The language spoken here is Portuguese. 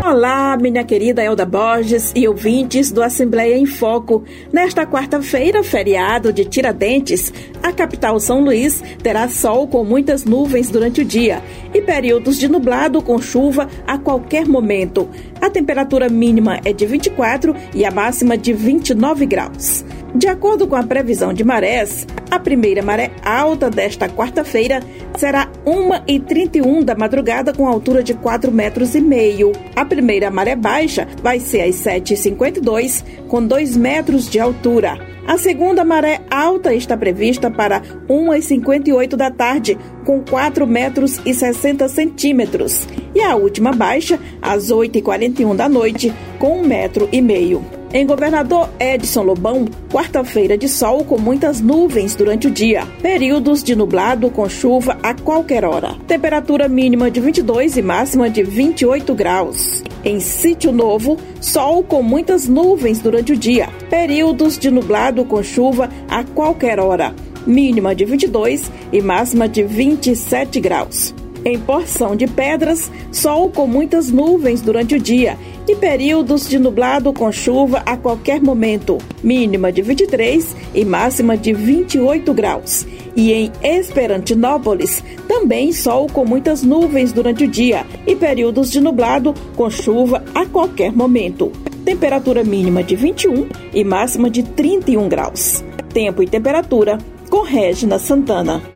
Olá, minha querida Elda Borges e ouvintes do Assembleia em Foco. Nesta quarta-feira, feriado de Tiradentes, a capital São Luís terá sol com muitas nuvens durante o dia e períodos de nublado com chuva a qualquer momento. A temperatura mínima é de 24 e a máxima de 29 graus. De acordo com a previsão de marés, a primeira maré alta desta quarta-feira será 1h31 da madrugada com altura de 4,5 metros. A primeira maré baixa vai ser às 7h52 com 2 metros de altura. A segunda maré alta está prevista para 1h58 da tarde com 4,60 metros. E a última baixa às 8h41 da noite com 1,5 metro. Em Governador Edson Lobão, quarta-feira de sol com muitas nuvens durante o dia. Períodos de nublado com chuva a qualquer hora. Temperatura mínima de 22 e máxima de 28 graus. Em Sítio Novo, sol com muitas nuvens durante o dia. Períodos de nublado com chuva a qualquer hora. Mínima de 22 e máxima de 27 graus. Em Porção de Pedras, sol com muitas nuvens durante o dia e períodos de nublado com chuva a qualquer momento, mínima de 23 e máxima de 28 graus. E em Esperantinópolis, também sol com muitas nuvens durante o dia e períodos de nublado com chuva a qualquer momento. Temperatura mínima de 21 e máxima de 31 graus. Tempo e temperatura com Régina Santana.